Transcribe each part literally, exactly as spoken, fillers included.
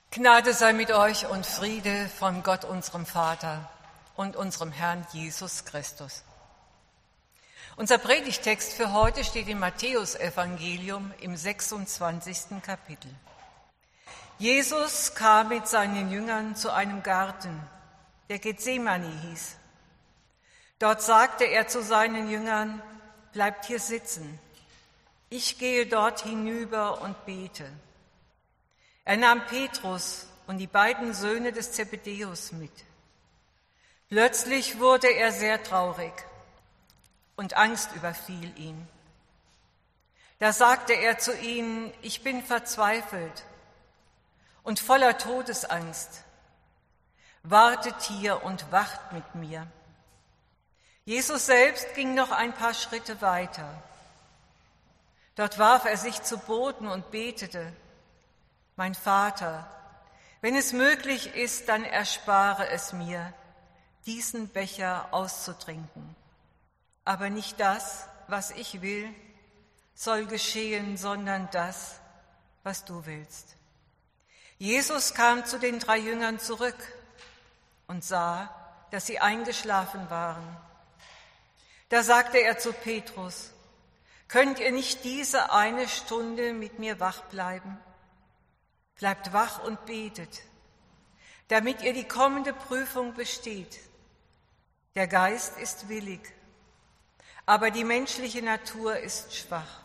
Gnade sei mit euch und Friede von Gott, unserem Vater und unserem Herrn Jesus Christus. Unser Predigtext für heute steht im Matthäusevangelium im sechsundzwanzigsten Kapitel. Jesus kam mit seinen Jüngern zu einem Garten, der Gethsemane hieß. Dort sagte er zu seinen Jüngern: Bleibt hier sitzen, ich gehe dort hinüber und bete. Er nahm Petrus und die beiden Söhne des Zebedäus mit. Plötzlich wurde er sehr traurig und Angst überfiel ihn. Da sagte er zu ihnen: Ich bin verzweifelt und voller Todesangst. Wartet hier und wacht mit mir. Jesus selbst ging noch ein paar Schritte weiter. Dort warf er sich zu Boden und betete: Mein Vater, wenn es möglich ist, dann erspare es mir, diesen Becher auszutrinken. Aber nicht das, was ich will, soll geschehen, sondern das, was du willst. Jesus kam zu den drei Jüngern zurück und sah, dass sie eingeschlafen waren. Da sagte er zu Petrus: Könnt ihr nicht diese eine Stunde mit mir wach bleiben? Bleibt wach und betet, damit ihr die kommende Prüfung besteht. Der Geist ist willig, aber die menschliche Natur ist schwach.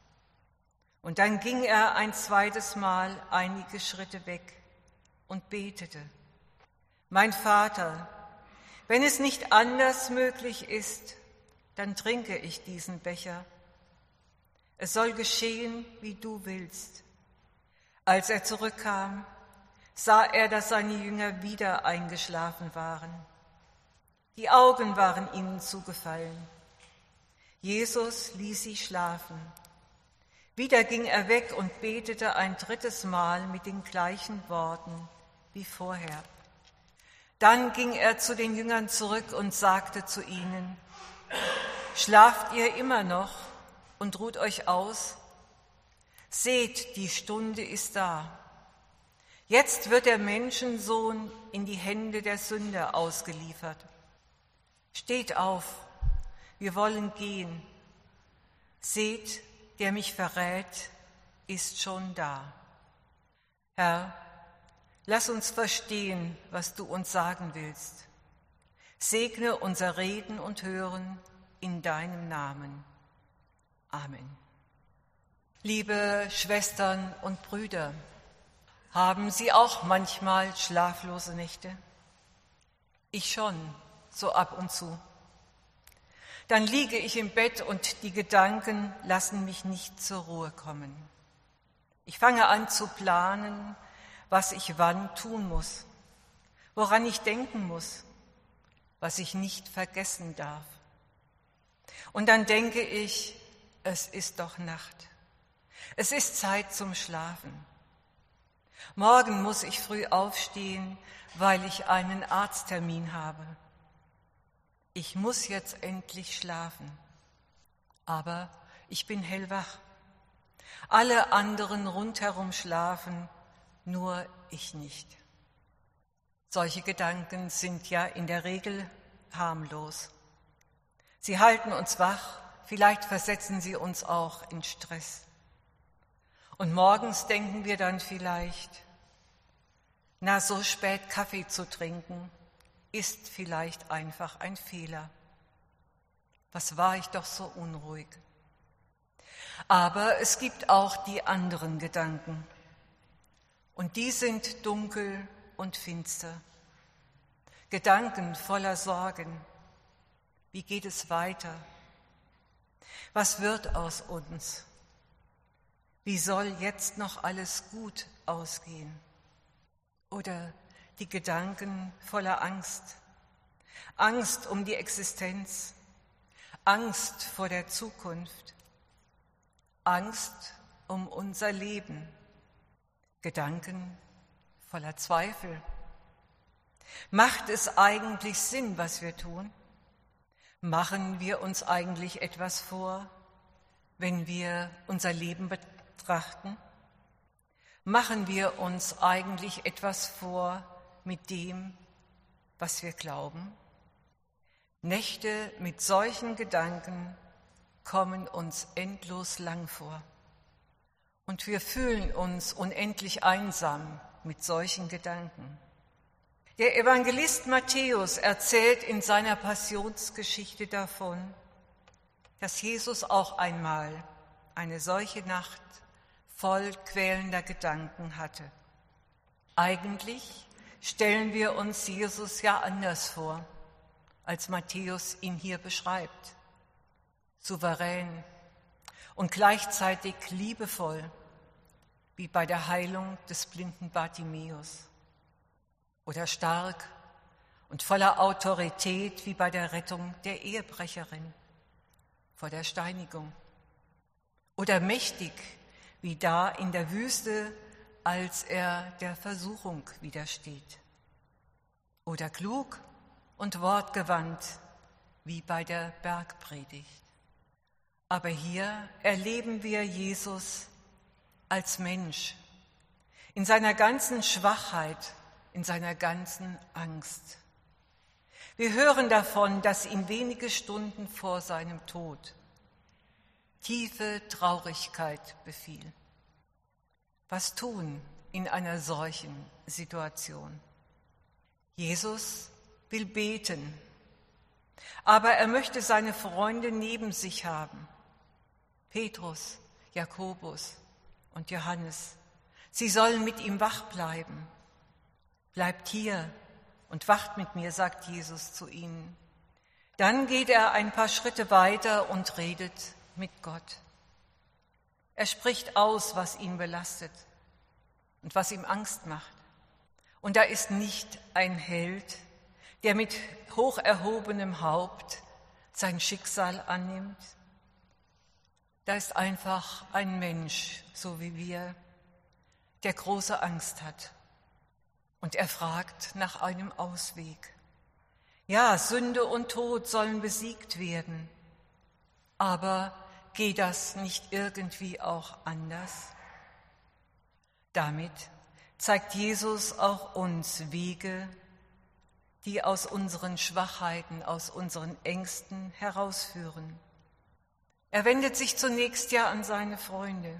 Und dann ging er ein zweites Mal einige Schritte weg und betete: Mein Vater, wenn es nicht anders möglich ist, dann trinke ich diesen Becher. Es soll geschehen, wie du willst. Als er zurückkam, sah er, dass seine Jünger wieder eingeschlafen waren. Die Augen waren ihnen zugefallen. Jesus ließ sie schlafen. Wieder ging er weg und betete ein drittes Mal mit den gleichen Worten wie vorher. Dann ging er zu den Jüngern zurück und sagte zu ihnen: Schlaft ihr immer noch und ruht euch aus? Seht, die Stunde ist da. Jetzt wird der Menschensohn in die Hände der Sünder ausgeliefert. Steht auf, wir wollen gehen. Seht, der mich verrät, ist schon da. Herr, lass uns verstehen, was du uns sagen willst. Segne unser Reden und Hören in deinem Namen. Amen. Liebe Schwestern und Brüder, haben Sie auch manchmal schlaflose Nächte? Ich schon, so ab und zu. Dann liege ich im Bett und die Gedanken lassen mich nicht zur Ruhe kommen. Ich fange an zu planen, was ich wann tun muss, woran ich denken muss, was ich nicht vergessen darf. Und dann denke ich, es ist doch Nacht. Es ist Zeit zum Schlafen. Morgen muss ich früh aufstehen, weil ich einen Arzttermin habe. Ich muss jetzt endlich schlafen. Aber ich bin hellwach. Alle anderen rundherum schlafen, nur ich nicht. Solche Gedanken sind ja in der Regel harmlos. Sie halten uns wach, vielleicht versetzen sie uns auch in Stress. Und morgens denken wir dann vielleicht: Na, so spät Kaffee zu trinken, ist vielleicht einfach ein Fehler. Was war ich doch so unruhig? Aber es gibt auch die anderen Gedanken. Und die sind dunkel und finster. Gedanken voller Sorgen. Wie geht es weiter? Was wird aus uns? Wie soll jetzt noch alles gut ausgehen? Oder die Gedanken voller Angst. Angst um die Existenz, Angst vor der Zukunft, Angst um unser Leben, Gedanken voller Zweifel. Macht es eigentlich Sinn, was wir tun? Machen wir uns eigentlich etwas vor, wenn wir unser Leben betrachten? Machen wir uns eigentlich etwas vor mit dem, was wir glauben? Nächte mit solchen Gedanken kommen uns endlos lang vor. Und wir fühlen uns unendlich einsam mit solchen Gedanken. Der Evangelist Matthäus erzählt in seiner Passionsgeschichte davon, dass Jesus auch einmal eine solche Nacht voll quälender Gedanken hatte. Eigentlich stellen wir uns Jesus ja anders vor, als Matthäus ihn hier beschreibt. Souverän und gleichzeitig liebevoll, wie bei der Heilung des blinden Bartimäus. Oder stark und voller Autorität, wie bei der Rettung der Ehebrecherin vor der Steinigung. Oder mächtig, wie da in der Wüste, als er der Versuchung widersteht. Oder klug und wortgewandt, wie bei der Bergpredigt. Aber hier erleben wir Jesus als Mensch, in seiner ganzen Schwachheit, in seiner ganzen Angst. Wir hören davon, dass ihn wenige Stunden vor seinem Tod tiefe Traurigkeit befiel. Was tun in einer solchen Situation? Jesus will beten, aber er möchte seine Freunde neben sich haben. Petrus, Jakobus und Johannes. Sie sollen mit ihm wach bleiben. Bleibt hier und wacht mit mir, sagt Jesus zu ihnen. Dann geht er ein paar Schritte weiter und redet mit Gott. Er spricht aus, was ihn belastet und was ihm Angst macht. Und da ist nicht ein Held, der mit hoch erhobenem Haupt sein Schicksal annimmt. Da ist einfach ein Mensch, so wie wir, der große Angst hat. Und er fragt nach einem Ausweg. Ja, Sünde und Tod sollen besiegt werden, aber geht das nicht irgendwie auch anders? Damit zeigt Jesus auch uns Wege, die aus unseren Schwachheiten, aus unseren Ängsten herausführen. Er wendet sich zunächst ja an seine Freunde,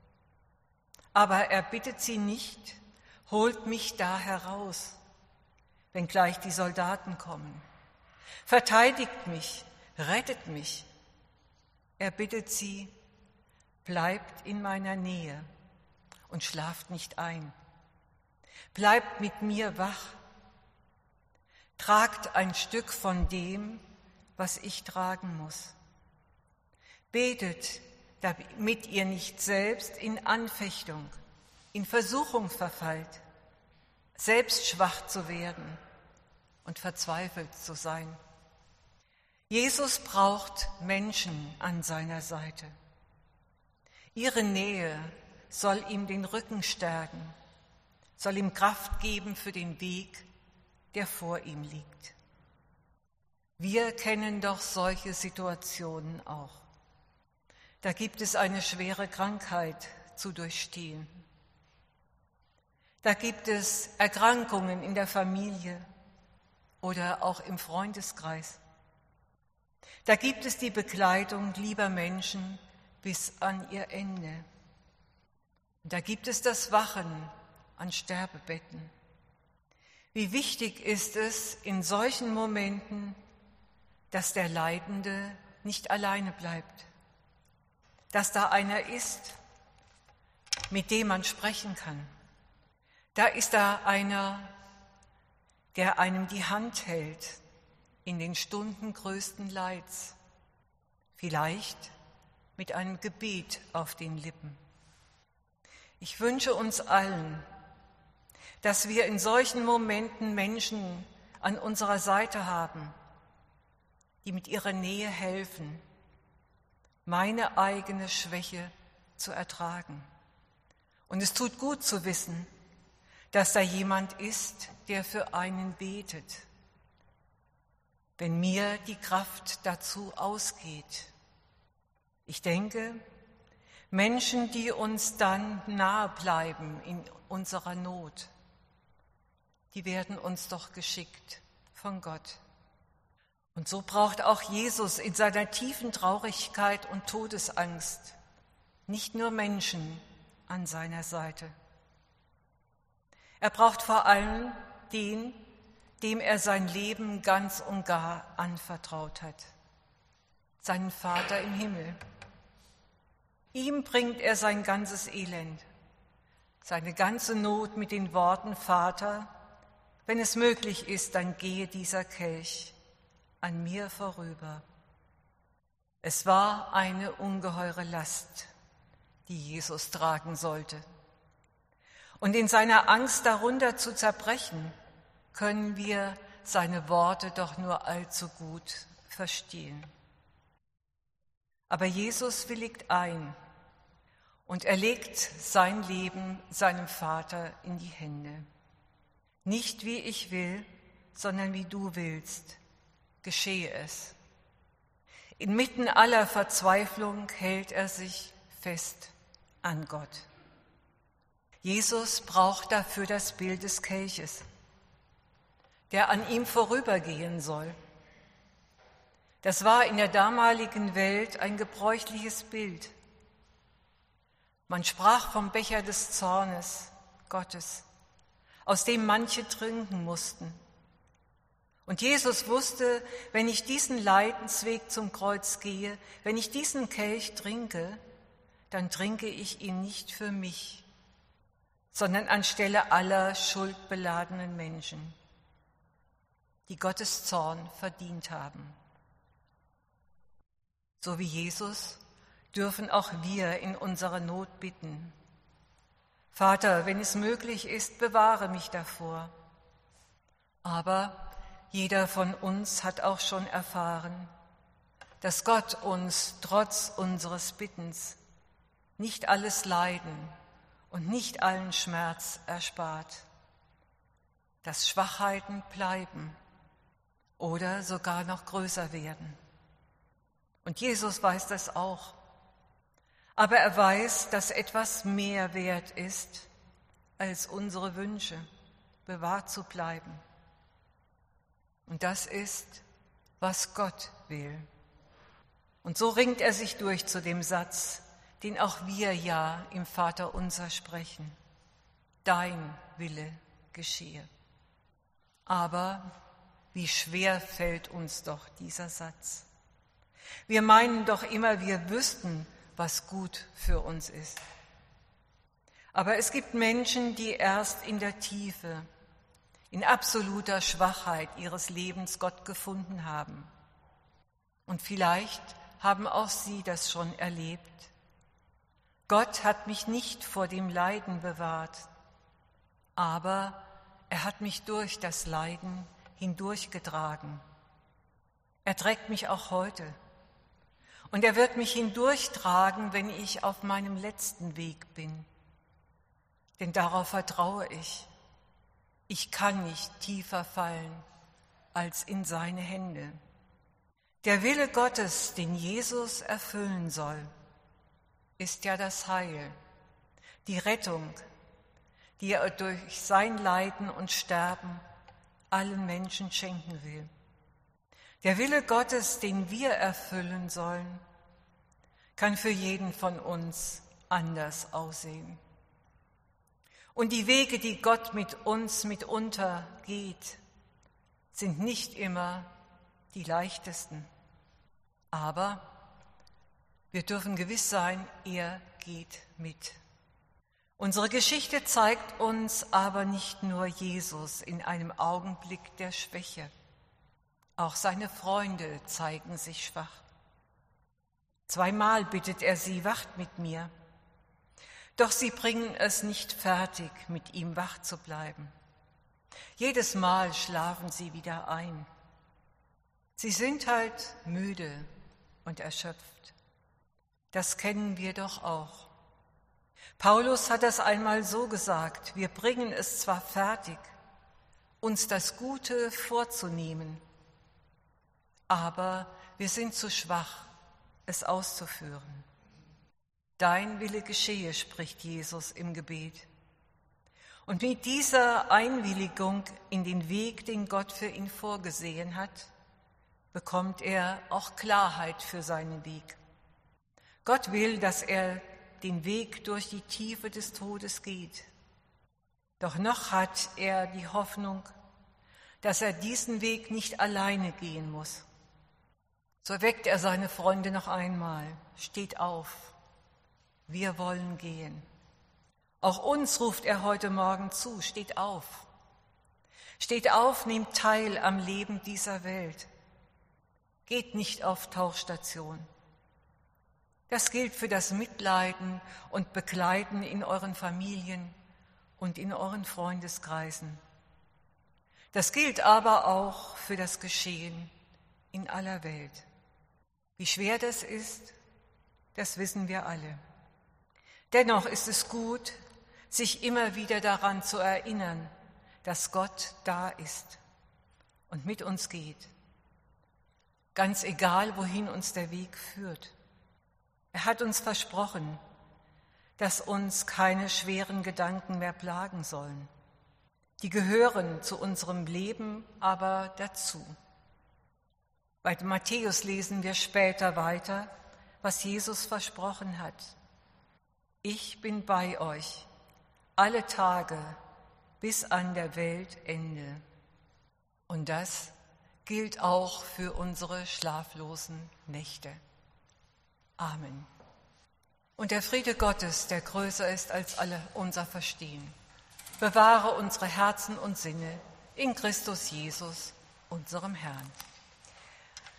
aber er bittet sie nicht, holt mich da heraus, wenn gleich die Soldaten kommen. Verteidigt mich, rettet mich. Er bittet sie, bleibt in meiner Nähe und schlaft nicht ein. Bleibt mit mir wach. Tragt ein Stück von dem, was ich tragen muss. Betet, damit ihr nicht selbst in Anfechtung, in Versuchung verfallt, selbst schwach zu werden und verzweifelt zu sein. Jesus braucht Menschen an seiner Seite. Ihre Nähe soll ihm den Rücken stärken, soll ihm Kraft geben für den Weg, der vor ihm liegt. Wir kennen doch solche Situationen auch. Da gibt es eine schwere Krankheit zu durchstehen. Da gibt es Erkrankungen in der Familie oder auch im Freundeskreis. Da gibt es die Begleitung lieber Menschen bis an ihr Ende. Da gibt es das Wachen an Sterbebetten. Wie wichtig ist es in solchen Momenten, dass der Leidende nicht alleine bleibt, dass da einer ist, mit dem man sprechen kann. Da ist da einer, der einem die Hand hält in den Stunden größten Leids, vielleicht mit einem Gebet auf den Lippen. Ich wünsche uns allen, dass wir in solchen Momenten Menschen an unserer Seite haben, die mit ihrer Nähe helfen, meine eigene Schwäche zu ertragen. Und es tut gut zu wissen, dass da jemand ist, der für einen betet, wenn mir die Kraft dazu ausgeht. Ich denke, Menschen, die uns dann nahe bleiben in unserer Not, die werden uns doch geschickt von Gott. Und so braucht auch Jesus in seiner tiefen Traurigkeit und Todesangst nicht nur Menschen an seiner Seite. Er braucht vor allem den, dem er sein Leben ganz und gar anvertraut hat, seinen Vater im Himmel. Ihm bringt er sein ganzes Elend, seine ganze Not mit den Worten: Vater, wenn es möglich ist, dann gehe dieser Kelch an mir vorüber. Es war eine ungeheure Last, die Jesus tragen sollte. Und in seiner Angst, darunter zu zerbrechen, können wir seine Worte doch nur allzu gut verstehen. Aber Jesus willigt ein und er legt sein Leben seinem Vater in die Hände. Nicht wie ich will, sondern wie du willst, geschehe es. Inmitten aller Verzweiflung hält er sich fest an Gott. Jesus braucht dafür das Bild des Kelches, der an ihm vorübergehen soll. Das war in der damaligen Welt ein gebräuchliches Bild. Man sprach vom Becher des Zornes Gottes, aus dem manche trinken mussten. Und Jesus wusste, wenn ich diesen Leidensweg zum Kreuz gehe, wenn ich diesen Kelch trinke, dann trinke ich ihn nicht für mich, sondern anstelle aller schuldbeladenen Menschen, die Gottes Zorn verdient haben. So wie Jesus dürfen auch wir in unserer Not bitten: Vater, wenn es möglich ist, bewahre mich davor. Aber jeder von uns hat auch schon erfahren, dass Gott uns trotz unseres Bittens nicht alles Leiden und nicht allen Schmerz erspart, dass Schwachheiten bleiben oder sogar noch größer werden. Und Jesus weiß das auch. Aber er weiß, dass etwas mehr wert ist, als unsere Wünsche, bewahrt zu bleiben. Und das ist, was Gott will. Und so ringt er sich durch zu dem Satz, den auch wir ja im Vaterunser sprechen: Dein Wille geschehe. Aber wie schwer fällt uns doch dieser Satz. Wir meinen doch immer, wir wüssten, was gut für uns ist. Aber es gibt Menschen, die erst in der Tiefe, in absoluter Schwachheit ihres Lebens Gott gefunden haben. Und vielleicht haben auch sie das schon erlebt. Gott hat mich nicht vor dem Leiden bewahrt, aber er hat mich durch das Leiden hindurchgetragen. Er trägt mich auch heute. Und er wird mich hindurchtragen, wenn ich auf meinem letzten Weg bin. Denn darauf vertraue ich. Ich kann nicht tiefer fallen als in seine Hände. Der Wille Gottes, den Jesus erfüllen soll, ist ja das Heil, die Rettung, die er durch sein Leiden und Sterben allen Menschen schenken will. Der Wille Gottes, den wir erfüllen sollen, kann für jeden von uns anders aussehen. Und die Wege, die Gott mit uns mitunter geht, sind nicht immer die leichtesten. Aber wir dürfen gewiss sein, er geht mit. Unsere Geschichte zeigt uns aber nicht nur Jesus in einem Augenblick der Schwäche. Auch seine Freunde zeigen sich schwach. Zweimal bittet er sie: Wacht mit mir. Doch sie bringen es nicht fertig, mit ihm wach zu bleiben. Jedes Mal schlafen sie wieder ein. Sie sind halt müde und erschöpft. Das kennen wir doch auch. Paulus hat das einmal so gesagt: Wir bringen es zwar fertig, uns das Gute vorzunehmen, aber wir sind zu schwach, es auszuführen. Dein Wille geschehe, spricht Jesus im Gebet. Und mit dieser Einwilligung in den Weg, den Gott für ihn vorgesehen hat, bekommt er auch Klarheit für seinen Weg. Gott will, dass er den Weg durch die Tiefe des Todes geht. Doch noch hat er die Hoffnung, dass er diesen Weg nicht alleine gehen muss. So weckt er seine Freunde noch einmal. Steht auf, wir wollen gehen. Auch uns ruft er heute Morgen zu, steht auf. Steht auf, nehmt teil am Leben dieser Welt. Geht nicht auf Tauchstation. Das gilt für das Mitleiden und Begleiten in euren Familien und in euren Freundeskreisen. Das gilt aber auch für das Geschehen in aller Welt. Wie schwer das ist, das wissen wir alle. Dennoch ist es gut, sich immer wieder daran zu erinnern, dass Gott da ist und mit uns geht. Ganz egal, wohin uns der Weg führt. Er hat uns versprochen, dass uns keine schweren Gedanken mehr plagen sollen. Die gehören zu unserem Leben aber dazu. Bei Matthäus lesen wir später weiter, was Jesus versprochen hat. Ich bin bei euch alle Tage bis an der Weltende. Und das gilt auch für unsere schlaflosen Nächte. Amen. Und der Friede Gottes, der größer ist als alle unser Verstehen, bewahre unsere Herzen und Sinne in Christus Jesus, unserem Herrn.